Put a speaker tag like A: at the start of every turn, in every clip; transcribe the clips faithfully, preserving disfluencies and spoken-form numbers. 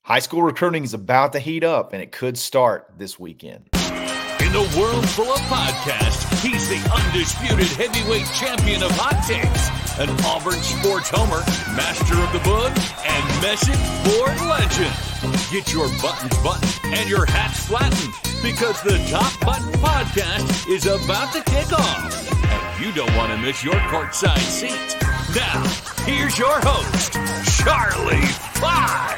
A: High school recruiting is about to heat up, and it could start this weekend.
B: In a world full of podcasts, he's the undisputed heavyweight champion of hot takes, an Auburn sports homer, master of the book, and message board legend. Get your buttons buttoned and your hats flattened, because the Top Button Podcast is about to kick off, and you don't want to miss your courtside seat. Now, here's your host, Charlie Five.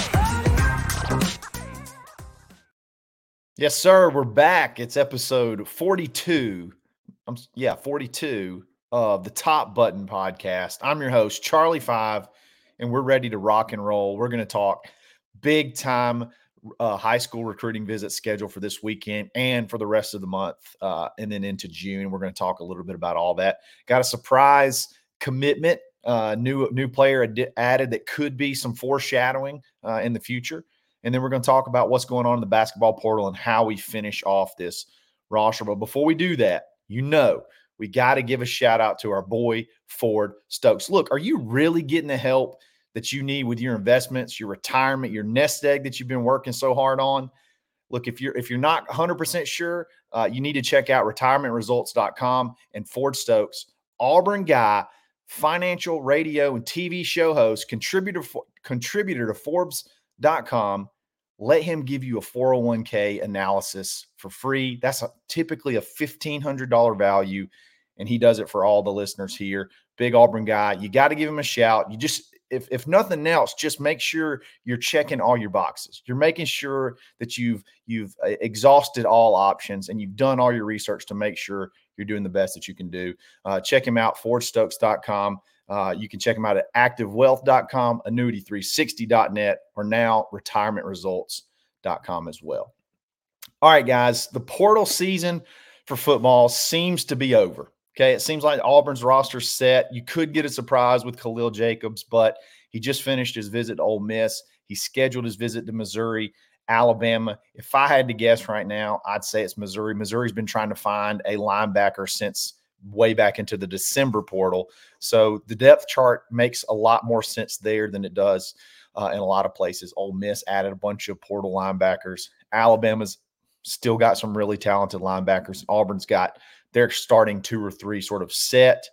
A: Yes, sir. We're back. It's episode forty-two. Um, yeah, forty-two of the Top Button Podcast. I'm your host, Charlie Five, and we're ready to rock and roll. We're going to talk big time uh, high school recruiting visit schedule for this weekend and for the rest of the month, uh, and then into June. We're going to talk a little bit about all that. Got a surprise commitment, uh, new new player ad- added that could be some foreshadowing uh, in the future. And then we're going to talk about what's going on in the basketball portal and how we finish off this roster. But before we do that, you know, we got to give a shout out to our boy, Ford Stokes. Look, are you really getting the help that you need with your investments, your retirement, your nest egg that you've been working so hard on? Look, if you're if you're not one hundred percent sure, uh, you need to check out retirement results dot com and Ford Stokes, Auburn guy, financial radio and T V show host, contributor contributor to Forbes dot com. Let him give you a four oh one k analysis for free. That's a, typically a fifteen hundred dollars value, and he does it for all the listeners here. Big Auburn guy. You got to give him a shout. You just, if if nothing else, just make sure you're checking all your boxes. You're making sure that you've you've exhausted all options and you've done all your research to make sure you're doing the best that you can do. Uh, check him out, Ford Stokes dot com. Uh, you can check them out at active wealth dot com, annuity three sixty dot net, or now retirement results dot com as well. All right, guys, the portal season for football seems to be over. Okay, it seems like Auburn's roster set. You could get a surprise with Khalil Jacobs, but he just finished his visit to Ole Miss. He scheduled his visit to Missouri, Alabama. If I had to guess right now, I'd say it's Missouri. Missouri's been trying to find a linebacker since way back into the December portal. So the depth chart makes a lot more sense there than it does uh, in a lot of places. Ole Miss added a bunch of portal linebackers. Alabama's still got some really talented linebackers. Auburn's got their starting two or three sort of set.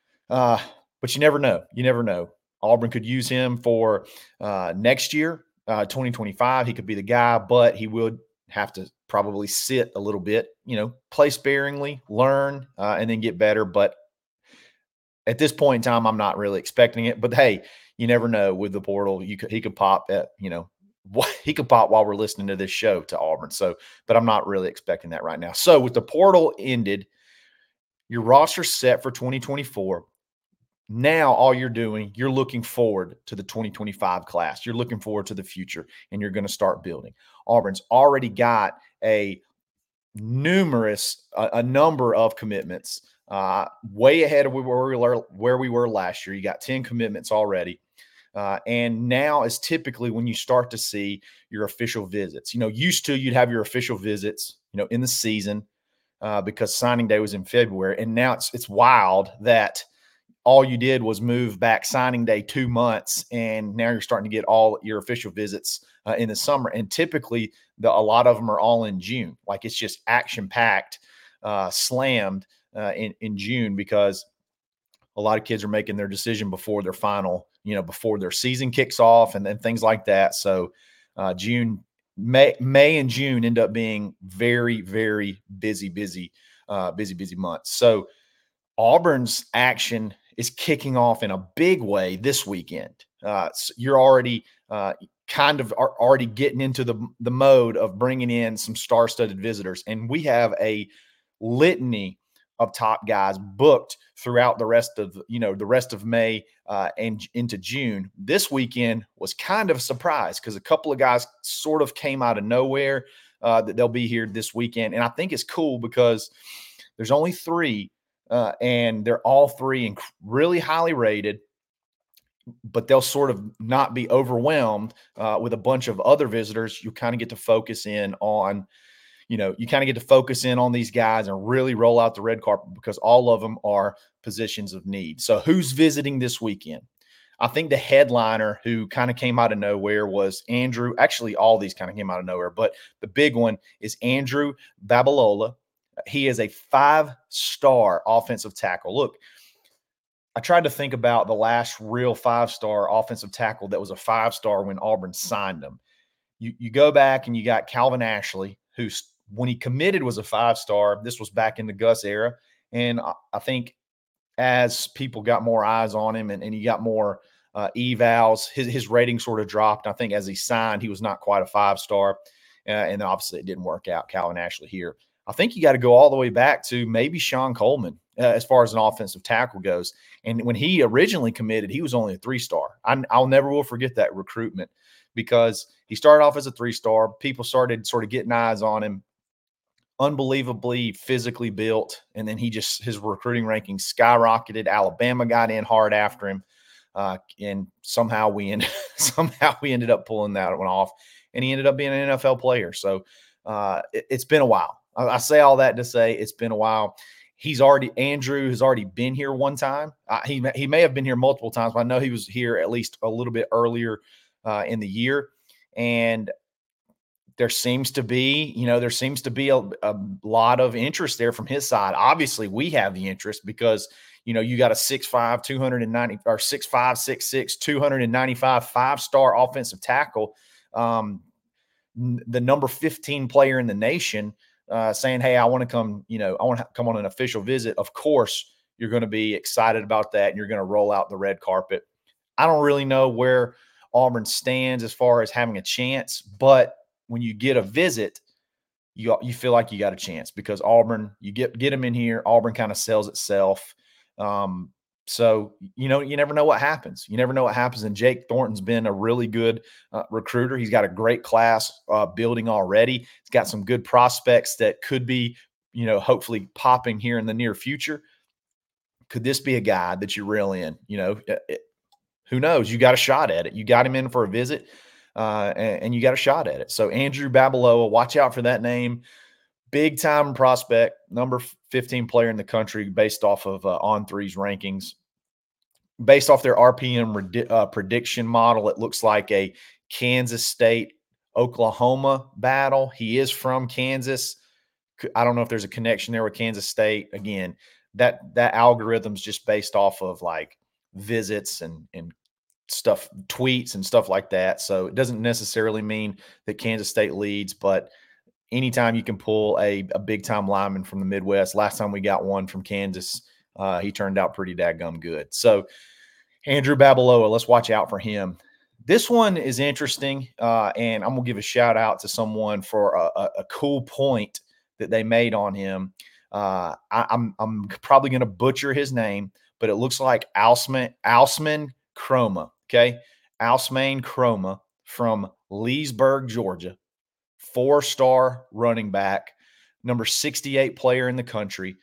A: Uh, but you never know. You never know. Auburn could use him for uh, next year, uh, twenty twenty-five. He could be the guy, but he would have to probably sit a little bit, you know, play sparingly, learn, uh, and then get better. But at this point in time, I'm not really expecting it. But hey, you never know with the portal. You could, he could pop at, you know, he could pop while we're listening to this show to Auburn. So, but I'm not really expecting that right now. So with the portal ended, your roster set for twenty twenty-four. Now all you're doing, you're looking forward to the twenty twenty-five class. You're looking forward to the future, and you're going to start building. Auburn's already got a numerous, a, a number of commitments, uh, way ahead of where we were, where we were last year. You got ten commitments already. Uh, and now is typically when you start to see your official visits. You know, used to you'd have your official visits, you know, in the season uh, because signing day was in February. And now it's it's wild that all you did was move back signing day two months, and now you're starting to get all your official visits uh, in the summer. And typically, the, a lot of them are all in June. Like it's just action-packed, uh, slammed uh, in, in June because a lot of kids are making their decision before their final, you know, before their season kicks off and then things like that. So uh, June, May, May and June end up being very, very busy, busy, uh, busy, busy months. So Auburn's action is kicking off in a big way this weekend. Uh, so you're already uh, kind of are already getting into the, the mode of bringing in some star-studded visitors. And we have a litany of top guys booked throughout the rest of, you know, the rest of May uh, and into June. This weekend was kind of a surprise because a couple of guys sort of came out of nowhere uh, that they'll be here this weekend. And I think it's cool because there's only three Uh, and they're all three inc- really highly rated, but they'll sort of not be overwhelmed uh, with a bunch of other visitors. You kind of get to focus in on, you know, you kind of get to focus in on these guys and really roll out the red carpet because all of them are positions of need. So who's visiting this weekend? I think the headliner who kind of came out of nowhere was Andrew. Actually, all these kind of came out of nowhere, but the big one is Andrew Babalola. He is a five-star offensive tackle. Look, I tried to think about the last real five-star offensive tackle that was a five-star when Auburn signed him. You, you go back and you got Calvin Ashley, who when he committed was a five-star. This was back in the Gus era. And I, I think as people got more eyes on him and, and he got more uh, evals, his, his rating sort of dropped. I think as he signed, he was not quite a five-star. Uh, and obviously it didn't work out, Calvin Ashley here. I think you got to go all the way back to maybe Sean Coleman uh, as far as an offensive tackle goes. And when he originally committed, he was only a three-star. I, I'll never will forget that recruitment because he started off as a three-star. People started sort of getting eyes on him. Unbelievably physically built, and then he just his recruiting rankings skyrocketed. Alabama got in hard after him, uh, and somehow we ended somehow we ended up pulling that one off, and he ended up being an N F L player. So uh, it, it's been a while. I, I say all that to say it's been a while. He's already Andrew has already been here one time. Uh, he he may have been here multiple times, but I know he was here at least a little bit earlier uh, in the year, and there seems to be, you know, there seems to be a, a lot of interest there from his side. Obviously, we have the interest because, you know, you got a six five, two ninety or six five, six six, two ninety-five five-star offensive tackle, um, n- the number fifteen player in the nation, uh, saying, hey, I want to come, you know, I want to come on an official visit. Of course, you're going to be excited about that and you're going to roll out the red carpet. I don't really know where Auburn stands as far as having a chance, but when you get a visit, you you feel like you got a chance because Auburn, you get get them in here. Auburn kind of sells itself. Um, so, you know, you never know what happens. You never know what happens. And Jake Thornton's been a really good uh, recruiter. He's got a great class uh, building already. He's got some good prospects that could be, you know, hopefully popping here in the near future. Could this be a guy that you reel in? You know, it, it, who knows? You got a shot at it. You got him in for a visit. Uh, and, and you got a shot at it. So Andrew Babalola, watch out for that name. Big time prospect, number fifteen player in the country based off of uh, On three's rankings. Based off their R P M redi- uh, prediction model, it looks like a Kansas State, Oklahoma battle. He is from Kansas. I don't know if there's a connection there with Kansas State. Again, that that algorithm's just based off of like visits and and stuff, tweets and stuff like that. So it doesn't necessarily mean that Kansas State leads, but anytime you can pull a, a big time lineman from the Midwest, last time we got one from Kansas, uh, he turned out pretty daggum good. So Andrew Babalola, let's watch out for him. This one is interesting, uh, and I'm going to give a shout out to someone for a, a, a cool point that they made on him. Uh, I, I'm, I'm probably going to butcher his name, but it looks like Alsman, Alsman Chroma. Okay. Alsman Chroma from Leesburg, Georgia, four-star running back, number sixty-eight player in the country.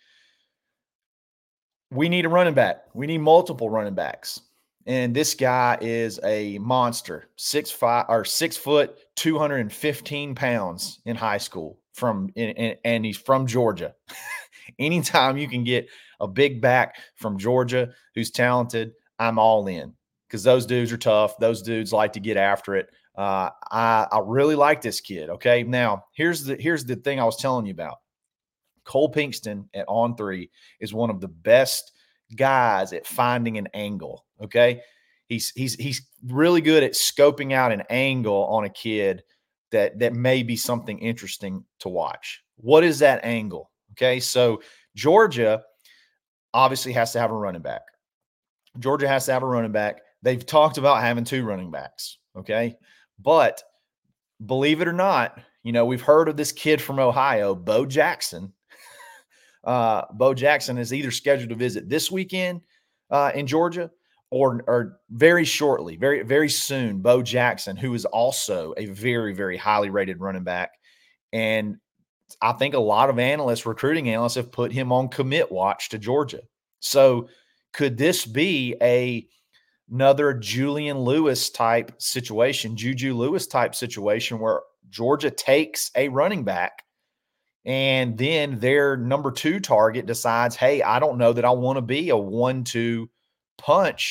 A: We need a running back. We need multiple running backs. And this guy is a monster, six five or six foot, two hundred fifteen pounds in high school from, and, and he's from Georgia. Anytime you can get a big back from Georgia who's talented, I'm all in. Because those dudes are tough. Those dudes like to get after it. Uh, I, I really like this kid. Okay. Now, here's the here's the thing I was telling you about. Cole Pinkston at On three is one of the best guys at finding an angle. Okay. He's he's he's really good at scoping out an angle on a kid that that may be something interesting to watch. What is that angle? Okay. So Georgia obviously has to have a running back. Georgia has to have a running back. They've talked about having two running backs, okay? But believe it or not, you know, we've heard of this kid from Ohio, Bo Jackson. Uh, Bo Jackson is either scheduled to visit this weekend uh, in Georgia or, or very shortly, very, very soon, Bo Jackson, who is also a very, very highly rated running back. And I think a lot of analysts, recruiting analysts, have put him on commit watch to Georgia. So could this be a another Julian Lewis type situation, Juju Lewis type situation where Georgia takes a running back and then their number two target decides, hey, I don't know that I want to be a one two punch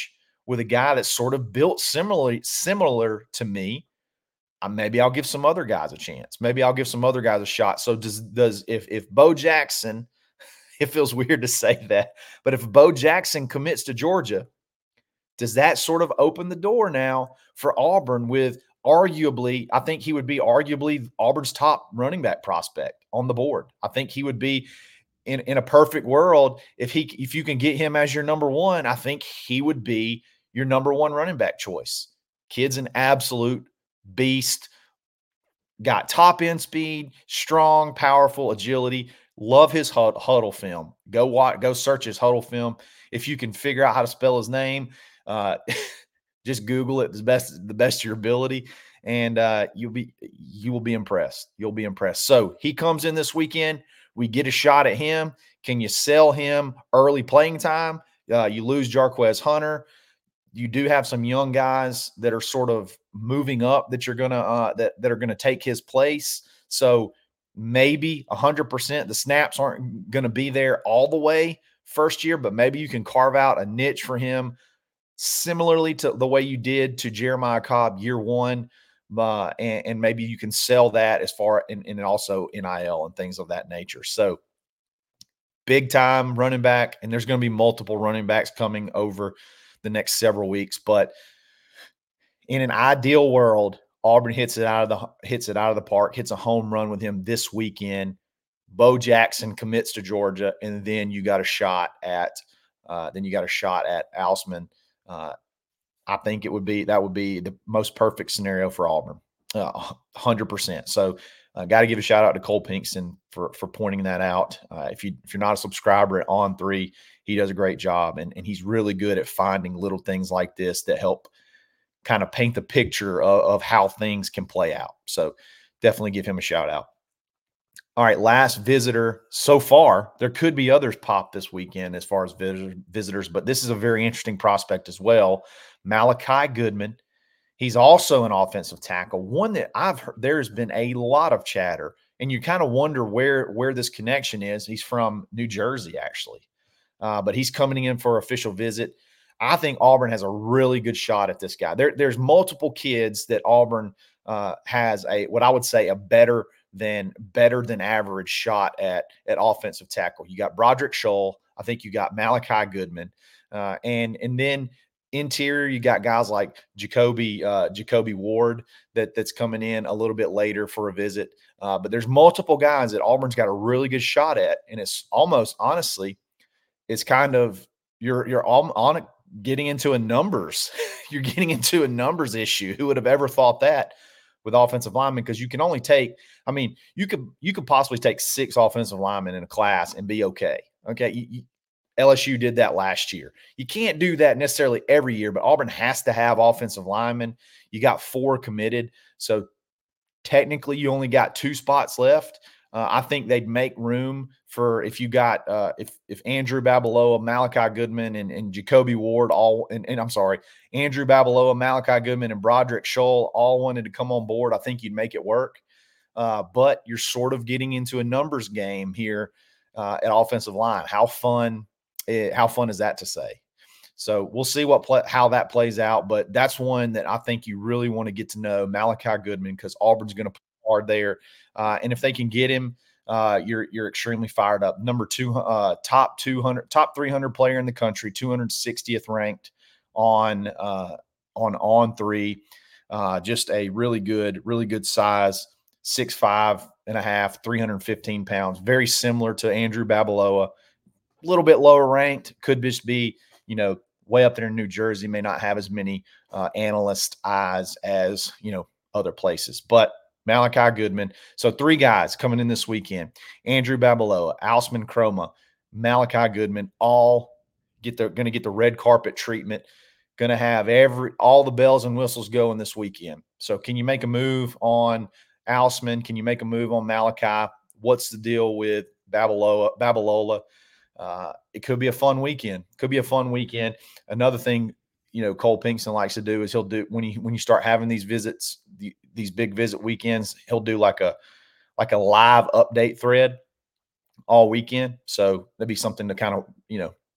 A: with a guy that's sort of built similarly, similar to me, uh, maybe I'll give some other guys a chance. Maybe I'll give some other guys a shot. So does does if if Bo Jackson, it feels weird to say that, but if Bo Jackson commits to Georgia, does that sort of open the door now for Auburn with arguably, I think he would be arguably Auburn's top running back prospect on the board. I think he would be in, in a perfect world. If he, if you can get him as your number one, I think he would be your number one running back choice. Kid's an absolute beast, got top end speed, strong, powerful agility. Love his huddle film. Go watch, go search his huddle film. If you can figure out how to spell his name, uh, just Google it the best, the best of your ability, and uh, you'll be, you will be impressed. You'll be impressed. So he comes in this weekend. We get a shot at him. Can you sell him early playing time? Uh, you lose Jarquez Hunter. You do have some young guys that are sort of moving up that you're gonna uh, that that are gonna take his place. So maybe one hundred percent the snaps aren't going to be there all the way first year, but maybe you can carve out a niche for him similarly to the way you did to Jeremiah Cobb year one. Uh, and, and maybe you can sell that as far and, and also N I L and things of that nature. So big time running back, and there's going to be multiple running backs coming over the next several weeks. But in an ideal world, Auburn hits it out of the hits it out of the park, hits a home run with him this weekend. Bo Jackson commits to Georgia, and then you got a shot at uh, then you got a shot at Ausman. Uh, I think it would be that would be the most perfect scenario for Auburn, uh, one hundred percent. So, uh, got to give a shout out to Cole Pinkston for for pointing that out. Uh, if you if you're not a subscriber at On Three, he does a great job, and and he's really good at finding little things like this that help kind of paint the picture of, of how things can play out. So definitely give him a shout out. All right, last visitor so far. There could be others pop this weekend as far as visitors, but this is a very interesting prospect as well. Malachi Goodman. He's also an offensive tackle, one that I've heard there's been a lot of chatter, and you kind of wonder where, where this connection is. He's from New Jersey, actually, uh, but he's coming in for official visit. I think Auburn has a really good shot at this guy. There, there's multiple kids that Auburn uh, has a what I would say a better than better than average shot at at offensive tackle. You got Broderick Scholl. I think you got Malachi Goodman, uh, and and then interior you got guys like Jacoby uh, Jacoby Ward that that's coming in a little bit later for a visit. Uh, but there's multiple guys that Auburn's got a really good shot at, and it's almost honestly, it's kind of you're you're all on it. Getting into a numbers, you're getting into a numbers issue. Who would have ever thought that with offensive linemen? Because you can only take, I mean, you could you could possibly take six offensive linemen in a class and be okay. Okay, you, you, L S U did that last year. You can't do that necessarily every year, but Auburn has to have offensive linemen. You got four committed, so technically you only got two spots left. Uh, I think they'd make room for if you got uh, if if Andrew Babaloa, Malachi Goodman, and, and Jacoby Ward all and, and I'm sorry, Andrew Babaloa, Malachi Goodman, and Broderick Scholl all wanted to come on board. I think you'd make it work. Uh, but you're sort of getting into a numbers game here uh, at offensive line. How fun? It, how fun is that to say? So we'll see what play, how that plays out. But that's one that I think you really want to get to know, Malachi Goodman, because Auburn's going to hard there, uh, and if they can get him, uh, you're you're extremely fired up. Number two, uh, top two hundred, top three hundred player in the country, two hundred sixtieth ranked on uh, on on three. Uh, just a really good, really good size, six five and a half, three hundred fifteen pounds. Very similar to Andrew Babaloa, a little bit lower ranked. Could just be, you know, way up there in New Jersey. May not have as many uh, analyst eyes as, you know, other places, but Malachi Goodman. So three guys coming in this weekend: Andrew Babaloa, Ausman Croma, Malachi Goodman. All get the going to get the red carpet treatment. Going to have every all the bells and whistles going this weekend. So can you make a move on Ausman? Can you make a move on Malachi? What's the deal with Babaloa? Babalola? Uh, it could be a fun weekend. Could be a fun weekend. Another thing, you know, Cole Pinkston likes to do is he'll do when you when you start having these visits, the, these big visit weekends, he'll do like a like a live update thread all weekend. So that'd be something to kind of, you know,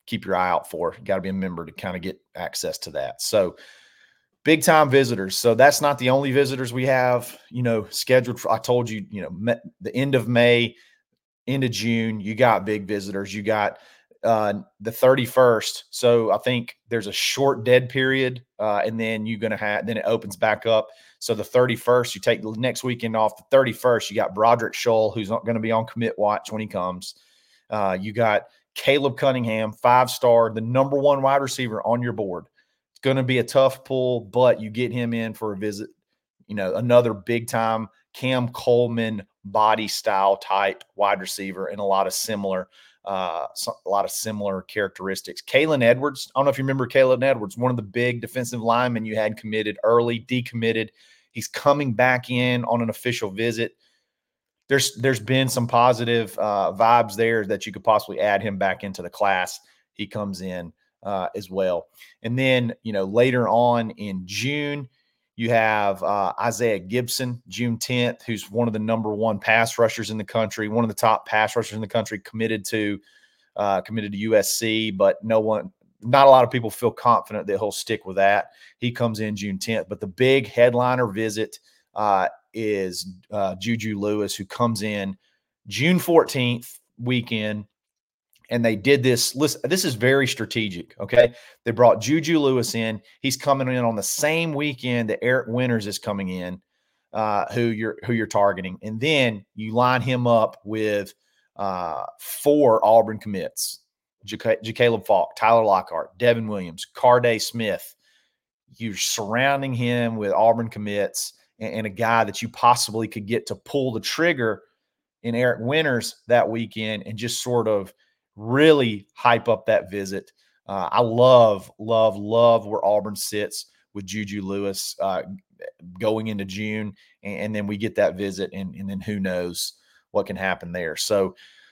A: keep your eye out for. You got to be a member to kind of get access to that. So big time visitors. So that's not the only visitors we have, you know, scheduled for. I told you, you know, the end of May, end of June, you got big visitors. You got uh, the thirty-first. So I think there's a short dead period, uh, and then you're going to have, then it opens back up. So the thirty-first, you take the next weekend off. The thirty-first, you got Broderick Scholl, who's not going to be on commit watch when he comes. Uh, you got Caleb Cunningham, five-star, the number one wide receiver on your board. It's going to be a tough pull, but you get him in for a visit. You know, another big-time Cam Coleman body style type wide receiver, and a lot of similar, uh, a lot of similar characteristics. Kalen Edwards, I don't know if you remember Kalen Edwards, one of the big defensive linemen you had committed early, decommitted. He's coming back in on an official visit. There's there's been some positive uh, vibes there that you could possibly add him back into the class. He comes in uh, as well. And then, you know, later on in June, you have uh, Isaiah Gibson, June tenth, who's one of the number one pass rushers in the country, one of the top pass rushers in the country, committed to uh, committed to U S C, but no one, not a lot of people feel confident that he'll stick with that. He comes in June tenth, but the big headliner visit uh, is uh, Juju Lewis, who comes in June fourteenth weekend. And they did this. Listen, this is very strategic, okay? They brought Juju Lewis in. He's coming in on the same weekend that Eric Winters is coming in, uh, who you're who you're targeting. And then you line him up with uh, four Auburn commits: Jacaleb Falk, Tyler Lockhart, Devin Williams, Carday Smith. You're surrounding him with Auburn commits and, and a guy that you possibly could get to pull the trigger in Eric Winters that weekend and just sort of really hype up that visit. Uh, I love, love, love where Auburn sits with Juju Lewis uh, going into June, and, and then we get that visit, and, and then who knows what can happen there. So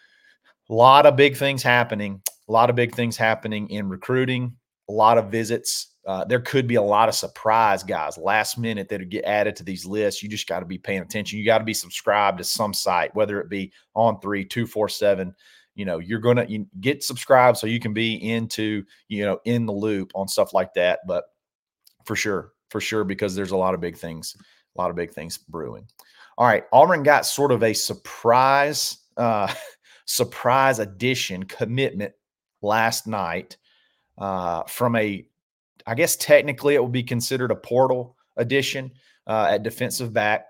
A: a lot of big things happening, a lot of big things happening in recruiting, a lot of visits. Uh, there could be a lot of surprise guys last minute that get added to these lists. You just got to be paying attention. You got to be subscribed to some site, whether it be On Three, two forty-seven. You know, you're going to get subscribed so you can be into, you know, in the loop on stuff like that. But for sure, for sure, because there's a lot of big things, a lot of big things brewing. All right. Auburn got sort of a surprise, uh, surprise addition commitment last night uh, from a, I guess technically it would be considered a portal addition uh, at defensive back.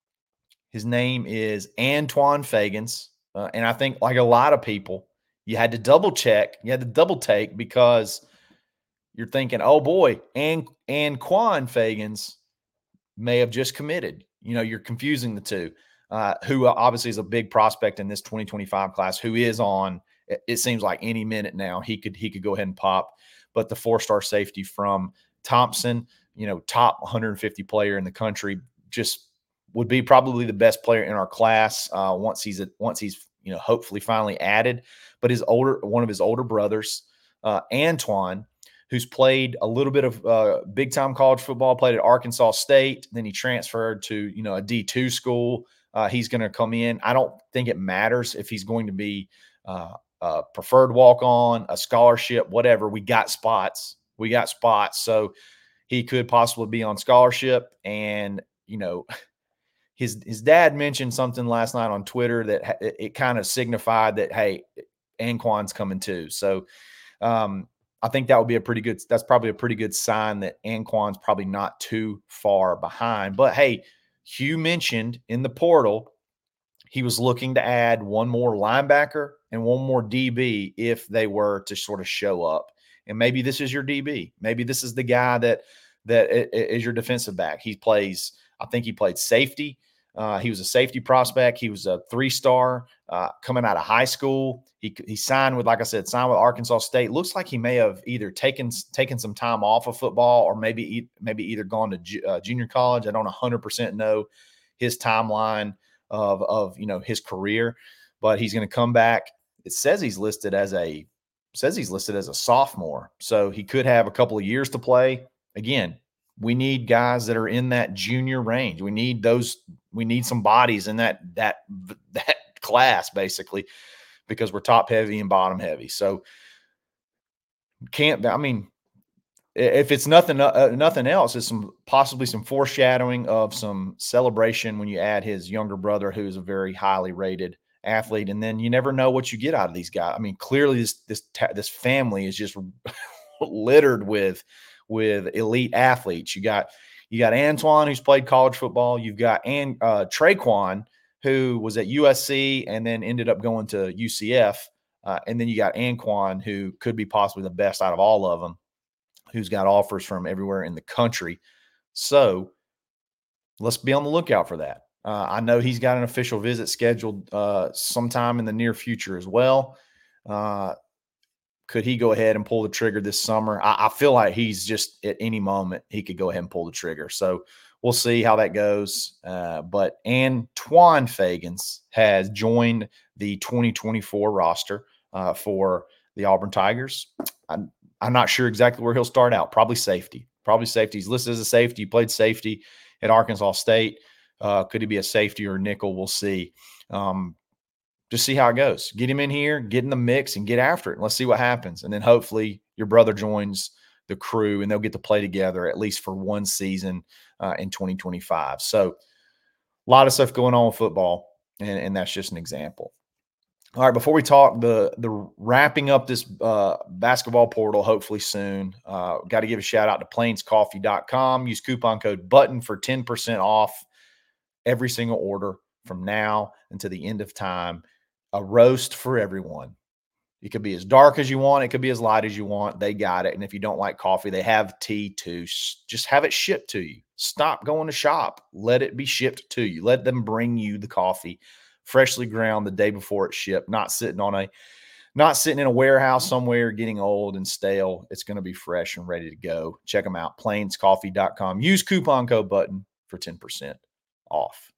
A: His name is Antoine Fagans. Uh, and I think, like a lot of people, you had to double check, you had to double take, because you're thinking, oh boy, and Anquan Fagans may have just committed. You know, you're confusing the two. Uh, who obviously is a big prospect in this twenty twenty-five class, who is on, it seems like any minute now, he could he could go ahead and pop. But the four-star safety from Thompson, you know, top one hundred fifty player in the country, just would be probably the best player in our class uh, once he's a, once he's you know hopefully finally added. But his older one of his older brothers, uh, Antoine, who's played a little bit of uh, big time college football, played at Arkansas State, then he transferred to you know a D two school. Uh, he's going to come in. I don't think it matters if he's going to be uh, a preferred walk on, a scholarship, whatever. We got spots. We got spots. So he could possibly be on scholarship, and you know. His his dad mentioned something last night on Twitter that it, it kind of signified that, hey, Anquan's coming too. So um, I think that would be a pretty good – that's probably a pretty good sign that Anquan's probably not too far behind. But, hey, Hugh mentioned in the portal he was looking to add one more linebacker and one more D B if they were to sort of show up. And maybe this is your D B. Maybe this is the guy that that is your defensive back. He plays – I think he played safety. Uh, he was a safety prospect. He was a three-star uh, coming out of high school. He he signed with, like I said, signed with Arkansas State. Looks like he may have either taken taken some time off of football, or maybe maybe either gone to ju- uh, junior college. I don't one hundred percent know his timeline of of you know his career, but he's going to come back. It says he's listed as a says he's listed as a sophomore, so he could have a couple of years to play. Again, we need guys that are in that junior range. We need those. We need some bodies in that that that class, basically, because we're top heavy and bottom heavy. So can't, I mean, if it's nothing, uh, nothing else, it's some possibly some foreshadowing of some celebration when you add his younger brother, who's a very highly rated athlete, and then you never know what you get out of these guys. I mean, clearly this this this family is just littered with with elite athletes. You got you got Antoine, who's played college football. You've got and uh, Traquan, who was at U S C and then ended up going to U C F, uh, and then you got Anquan, who could be possibly the best out of all of them, who's got offers from everywhere in the country. So let's be on the lookout for that. Uh, I know he's got an official visit scheduled uh, sometime in the near future as well. Uh, could he go ahead and pull the trigger this summer? I, I feel like he's just at any moment he could go ahead and pull the trigger. So we'll see how that goes. Uh, but Antoine Fagans has joined the twenty twenty-four roster uh, for the Auburn Tigers. I'm, I'm not sure exactly where he'll start out. Probably safety. Probably safety. He's listed as a safety. He played safety at Arkansas State. Uh, could he be a safety or a nickel? We'll see. Um, just see how it goes. Get him in here, get in the mix, and get after it. Let's see what happens. And then hopefully your brother joins the crew, and they'll get to play together at least for one season uh, in twenty twenty-five. So a lot of stuff going on with football, and, and that's just an example. All right, before we talk the the wrapping up this uh, basketball portal, hopefully soon, uh, got to give a shout out to plains coffee dot com. Use coupon code BUTTON for ten percent off every single order from now until the end of time. A roast for everyone. It could be as dark as you want. It could be as light as you want. They got it. And if you don't like coffee, they have tea too. Just have it shipped to you. Stop going to shop. Let it be shipped to you. Let them bring you the coffee freshly ground the day before it's shipped, not sitting on a, not sitting in a warehouse somewhere getting old and stale. It's going to be fresh and ready to go. Check them out. plains coffee dot com. Use coupon code BUTTON for ten percent off.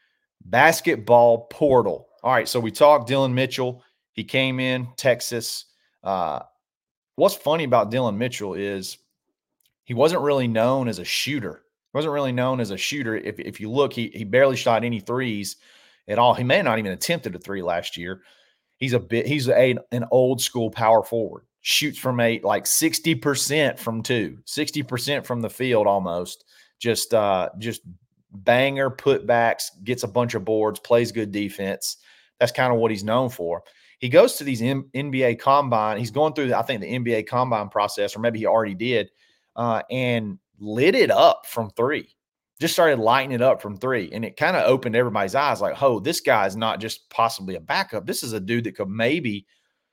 A: Basketball portal. All right, so we talked Dillon Mitchell. He came in, Texas. Uh, what's funny about Dillon Mitchell is he wasn't really known as a shooter. He wasn't really known as a shooter. If, if you look, he, he barely shot any threes at all. He may have not even attempted a three last year. He's a bit, he's a, an old school power forward. Shoots from eight, like sixty percent from two, sixty percent from the field almost. Just, uh, just banger putbacks, gets a bunch of boards, plays good defense. That's kind of what he's known for. He goes to these N B A combine. He's going through, I think, the N B A combine process, or maybe he already did, uh, and lit it up from three. Just started lighting it up from three. And it kind of opened everybody's eyes like, oh, this guy is not just possibly a backup. This is a dude that could maybe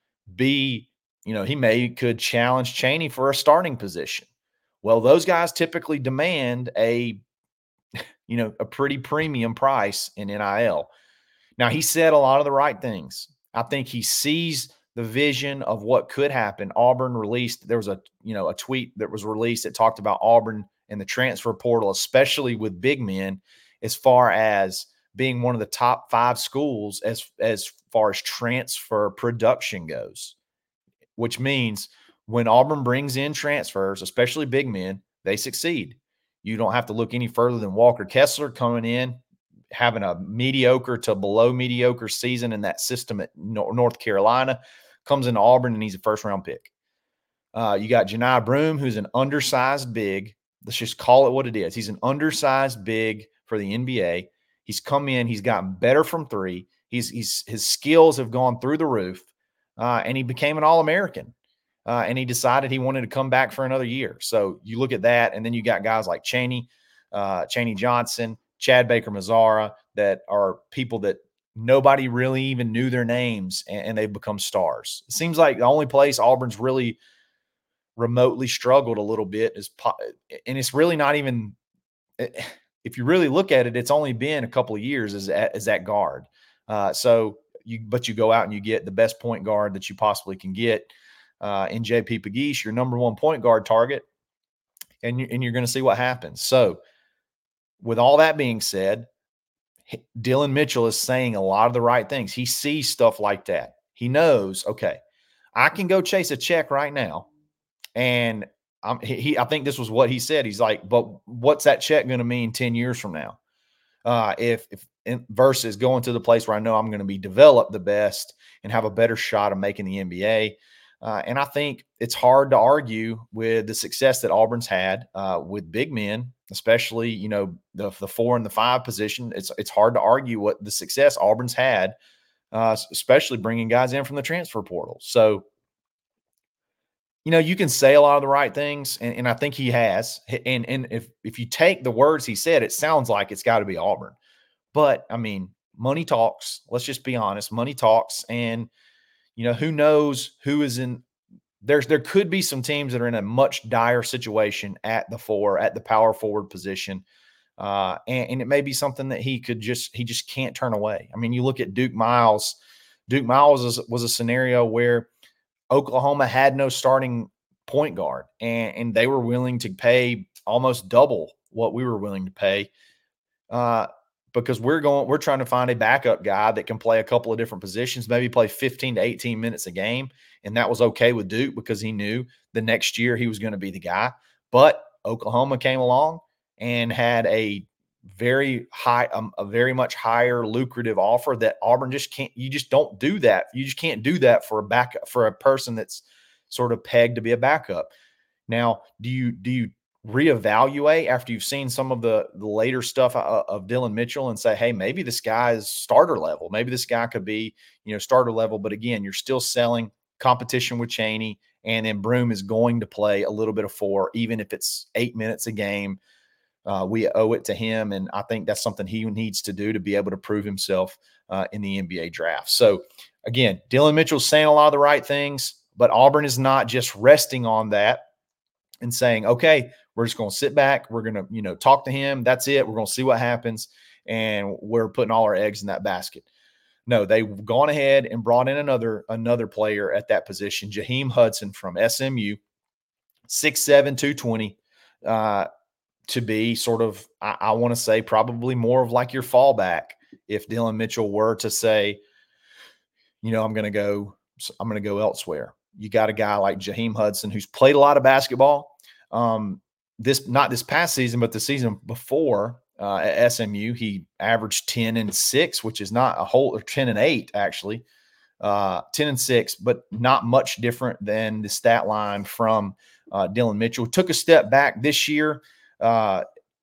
A: be, you know, he may could challenge Chaney for a starting position. Well, those guys typically demand a, you know, a pretty premium price in N I L. Now, he said a lot of the right things. I think he sees the vision of what could happen. Auburn released, there was a, you know, a tweet that was released that talked about Auburn and the transfer portal, especially with big men, as far as being one of the top five schools as, as far as transfer production goes, which means when Auburn brings in transfers, especially big men, they succeed. You don't have to look any further than Walker Kessler coming in, having a mediocre to below mediocre season in that system at North Carolina, comes into Auburn and he's a first round pick. Uh, you got Janai Broome, who's an undersized big. Let's just call it what it is. He's an undersized big for the N B A. He's come in. He's gotten better from three. He's, he's his skills have gone through the roof, uh, and he became an All-American. Uh, and he decided he wanted to come back for another year. So you look at that, and then you got guys like Chaney, uh, Chaney Johnson, Chad Baker-Mazara, that are people that nobody really even knew their names, and, and they've become stars. It seems like the only place Auburn's really remotely struggled a little bit is, and it's really not even, if you really look at it, it's only been a couple of years as, as that guard. Uh, so you, but you go out and you get the best point guard that you possibly can get uh, in J P Pegues, your number one point guard target, and, you, and you're going to see what happens. So, with all that being said, Dillon Mitchell is saying a lot of the right things. He sees stuff like that. He knows, okay, I can go chase a check right now. And I'm, he, I think this was what he said. He's like, but what's that check going to mean ten years from now? Uh, if, if in, versus going to the place where I know I'm going to be developed the best and have a better shot of making the N B A. Uh, and I think it's hard to argue with the success that Auburn's had uh, with big men, especially, you know, the, the four and the five position. It's it's hard to argue what the success Auburn's had, uh, especially bringing guys in from the transfer portal. So, you know, you can say a lot of the right things, and, and I think he has. And and if if you take the words he said, it sounds like it's got to be Auburn. But I mean, money talks. Let's just be honest. Money talks, and you know, who knows who is in there's there could be some teams that are in a much dire situation at the four, at the power forward position. Uh, and, and it may be something that he could just he just can't turn away. I mean, you look at Duke Miles. Duke Miles was, was a scenario where Oklahoma had no starting point guard, and, and they were willing to pay almost double what we were willing to pay. Uh, because we're going, we're trying to find a backup guy that can play a couple of different positions, maybe play fifteen to eighteen minutes a game. And that was okay with Duke because he knew the next year he was going to be the guy. But Oklahoma came along and had a very high, um, a very much higher lucrative offer that Auburn just can't, you just don't do that. You just can't do that for a backup, for a person that's sort of pegged to be a backup. Now, do you, do you, reevaluate after you've seen some of the, the later stuff of, of Dillon Mitchell and say, hey, maybe this guy is starter level. Maybe this guy could be, you know, starter level. But again, you're still selling competition with Chaney, and then Broome is going to play a little bit of four, even if it's eight minutes a game. Uh, we owe it to him, and I think that's something he needs to do to be able to prove himself uh, in the N B A draft. So again, Dillon Mitchell's saying a lot of the right things, but Auburn is not just resting on that and saying, okay, we're just going to sit back. We're going to, you know, talk to him. That's it. We're going to see what happens. And we're putting all our eggs in that basket. No, they've gone ahead and brought in another, another player at that position, Jaheim Hudson from S M U, six seven, two twenty, uh, to be sort of, I, I want to say probably more of like your fallback. If Dillon Mitchell were to say, you know, I'm going to go, I'm going to go elsewhere. You got a guy like Jaheim Hudson who's played a lot of basketball. Um, this, not this past season, but the season before uh, at S M U, he averaged ten and six, which is not a whole, or ten and eight actually, uh, ten and six, but not much different than the stat line from uh, Dillon Mitchell. Took a step back this year. Uh,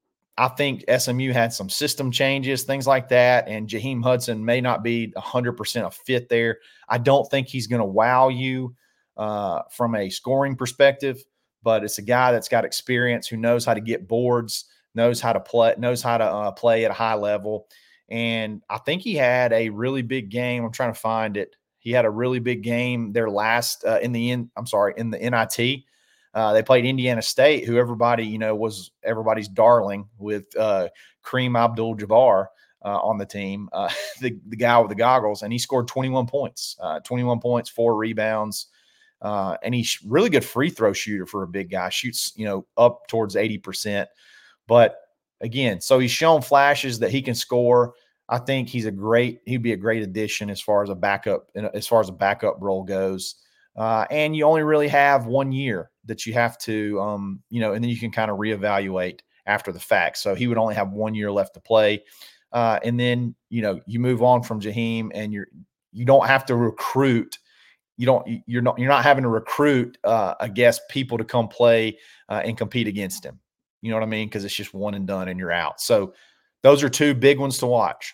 A: I think S M U had some system changes, things like that, and Jaheim Hudson may not be one hundred percent a fit there. I don't think he's going to wow you uh, from a scoring perspective, but it's a guy that's got experience, who knows how to get boards, knows how to play, knows how to uh, play at a high level. And I think he had a really big game. I'm trying to find it. He had a really big game their last uh, in the in, I'm sorry, in the N I T. Uh, they played Indiana State, who everybody, you know, was everybody's darling, with uh, Kareem Abdul-Jabbar uh, on the team, uh, the, the guy with the goggles, and he scored twenty-one points, uh, twenty-one points, four rebounds, uh, and he's really good free throw shooter for a big guy. Shoots, you know, up towards eighty percent. But again, so he's shown flashes that he can score. I think he's a great, he'd be a great addition as far as a backup, as far as a backup role goes. Uh, and you only really have one year that you have to, um, you know, and then you can kind of reevaluate after the fact. So he would only have one year left to play. Uh, and then, you know, you move on from Jaheim, and you're, you don't have to recruit. You don't, you're not, you're not having to recruit, uh, I guess, people to come play uh, and compete against him. You know what I mean? Because it's just one and done and you're out. So those are two big ones to watch.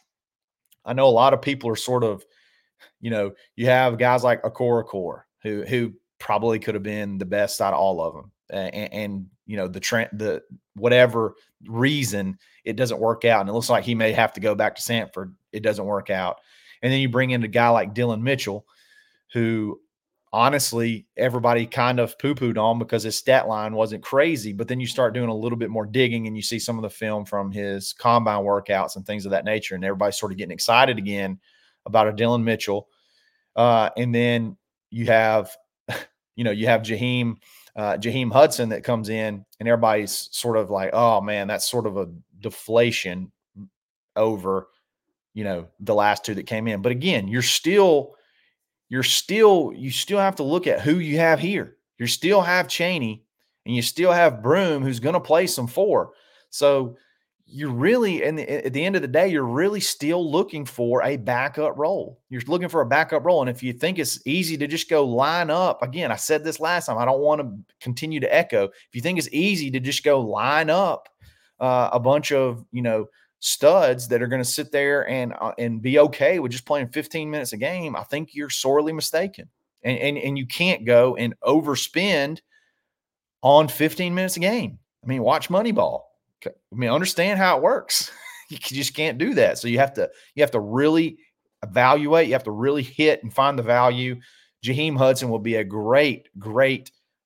A: I know a lot of people are sort of, you know, you have guys like Okoronkwo, who who probably could have been the best out of all of them. And, and you know, the trend, the whatever reason it doesn't work out, and it looks like he may have to go back to Samford. It doesn't work out. And then you bring in a guy like Dillon Mitchell, who honestly everybody kind of poo-pooed on because his stat line wasn't crazy. But then you start doing a little bit more digging, and you see some of the film from his combine workouts and things of that nature, and everybody's sort of getting excited again about a Dillon Mitchell. Uh, and then you have, you know, you have Jaheim, uh, Jaheim Hudson that comes in, and everybody's sort of like, oh man, that's sort of a deflation over, you know, the last two that came in. But again, you're still, you're still, you still have to look at who you have here. You still have Chaney, and you still have Broome, who's going to play some four. So you're really, and at the end of the day, you're really still looking for a backup role. You're looking for a backup role. And if you think it's easy to just go line up, again, I said this last time, I don't want to continue to echo. If you think it's easy to just go line up uh, a bunch of, you know, studs that are going to sit there and, uh, and be okay with just playing fifteen minutes a game, I think you're sorely mistaken. And, and, and you can't go and overspend on fifteen minutes a game. I mean, watch Moneyball. I mean, understand how it works. You just can't do that. So you have to, you have to really evaluate. You have to really hit and find the value. Jaheim Hudson will be a great, great,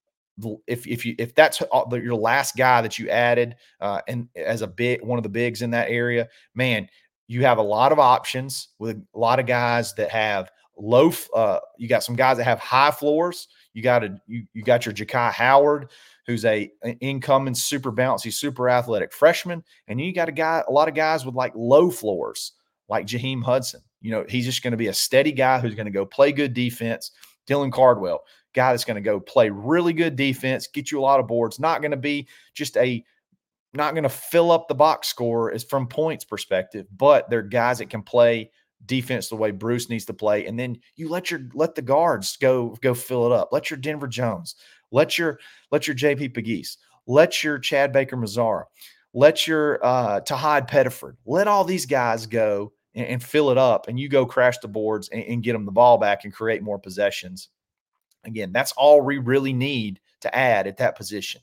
A: if, if you, if that's your last guy that you added uh, and as a big, one of the bigs in that area, man, you have a lot of options with a lot of guys that have low, uh, you got some guys that have high floors. You got a, you, you got your Ja'Kai Howard, who's a an incoming super bouncy, super athletic freshman. And you got a guy, a lot of guys with like low floors, like Jaheim Hudson. You know, he's just going to be a steady guy who's going to go play good defense. Dylan Cardwell, guy that's going to go play really good defense, get you a lot of boards, not going to be just a, not going to fill up the box score as from points perspective, but they're guys that can play defense the way Bruce needs to play. And then you let your, let the guards go, go fill it up. Let your Denver Jones, let your, let your J P Pegues, let your Chad Baker-Mazara, let your uh, Tahad Pettiford, let all these guys go and, and fill it up, and you go crash the boards and, and get them the ball back and create more possessions. Again, that's all we really need to add at that position.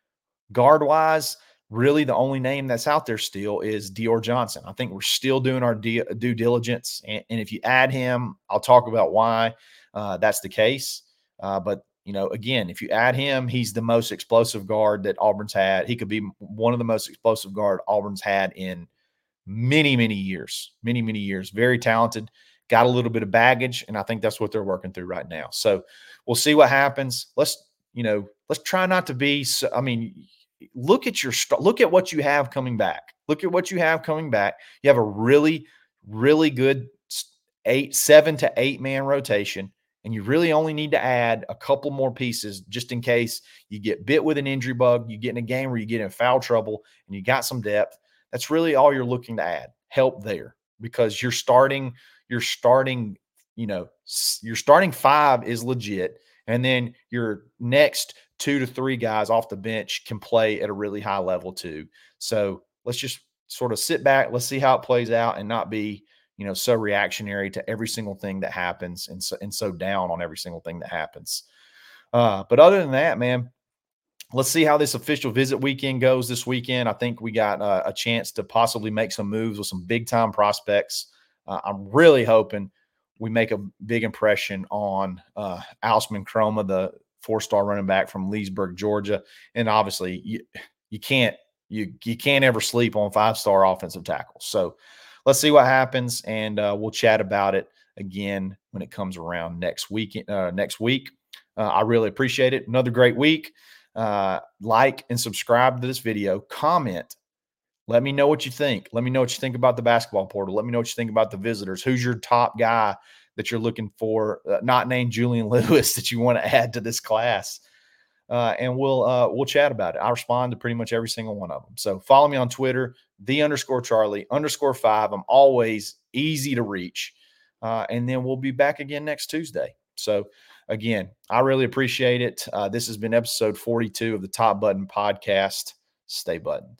A: Guard-wise, really the only name that's out there still is Dior Johnson. I think we're still doing our due diligence, and, and if you add him, I'll talk about why uh, that's the case. Uh, but You know, again, if you add him, he's the most explosive guard that Auburn's had. He could be one of the most explosive guard Auburn's had in many, many years, many, many years. Very talented, got a little bit of baggage, and I think that's what they're working through right now. So we'll see what happens. Let's, you know, let's try not to be so, I mean, look at your, look at what you have coming back. Look at what you have coming back. You have a really, really good eight, seven to eight man rotation. And you really only need to add a couple more pieces just in case you get bit with an injury bug, you get in a game where you get in foul trouble and you got some depth. That's really all you're looking to add, help there, because you're starting, you're starting, you know, your starting five is legit. And then your next two to three guys off the bench can play at a really high level too. So let's just sort of sit back. Let's see how it plays out and not be, you know, so reactionary to every single thing that happens and so, and so down on every single thing that happens. Uh, but other than that, man, let's see how this official visit weekend goes this weekend. I think we got uh, a chance to possibly make some moves with some big time prospects. Uh, I'm really hoping we make a big impression on uh, Ausman Croma, the four-star running back from Leesburg, Georgia. And obviously you, you can't, you, you can't ever sleep on five-star offensive tackles. So let's see what happens, and uh, we'll chat about it again when it comes around next week. Uh, next week, uh, I really appreciate it. Another great week. Uh, like and subscribe to this video. Comment. Let me know what you think. Let me know what you think about the basketball portal. Let me know what you think about the visitors. Who's your top guy that you're looking for, uh, not named Julian Lewis, that you want to add to this class? Uh, and we'll uh, we'll chat about it. I respond to pretty much every single one of them. So follow me on Twitter, the underscore Charlie underscore five. I'm always easy to reach. Uh, and then we'll be back again next Tuesday. So again, I really appreciate it. Uh, this has been episode forty-two of the Top Button Podcast. Stay buttoned.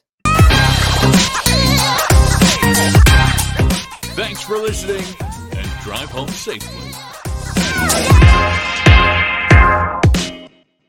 B: Thanks for listening, and drive home safely.